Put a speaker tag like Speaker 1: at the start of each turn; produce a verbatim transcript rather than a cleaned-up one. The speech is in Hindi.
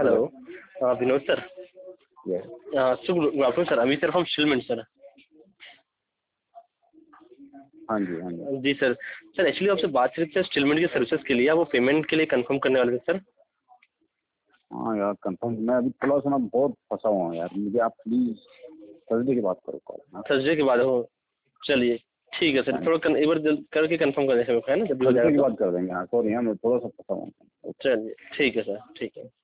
Speaker 1: Hello.
Speaker 2: Hello.
Speaker 1: uh, Vinod sir.
Speaker 2: Yes.
Speaker 1: uh, so good good afternoon sir, अभी सर हम स्टिलमेंट सर।
Speaker 2: हाँ जी हाँ जी।
Speaker 1: जी सर। सर एक्चुअली आपसे बात करी थी स्टिलमेंट की सर्विसेज के लिए, आप वो पेमेंट के लिए कंफर्म करने वाले थे सर।
Speaker 2: हाँ यार कंफर्म, मैं अभी थोड़ा सा ना बहुत फंसा हुआ हूँ यार, मुझे आप प्लीज थर्सडे की बात करो कॉल। हाँ
Speaker 1: थर्सडे के बाद हो। चलिए ठीक है सर, थोड़ा कन, एक बार जल्द करके कंफर्म कर दें है ना, जब भी हो
Speaker 2: थर्सडे की
Speaker 1: जाएगा
Speaker 2: बात कर देंगे। हाँ सॉरी, हाँ मैं थोड़ा सा फंसा हुआ हूँ।
Speaker 1: तो। चलिए ठीक है सर, ठीक है।